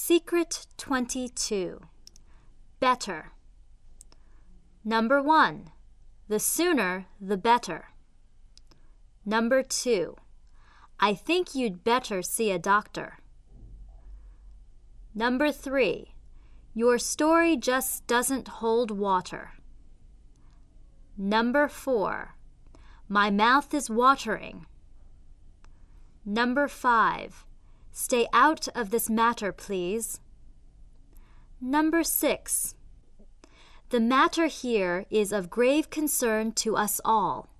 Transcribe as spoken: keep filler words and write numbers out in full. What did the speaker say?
Secret twenty-two. Better. Number one. The sooner, the better. Number two. I think you'd better see a doctor. Number three. Your story just doesn't hold water. Number four. My mouth is watering. Number five. Stay out of this matter, please. Number six. The matter here is of grave concern to us all.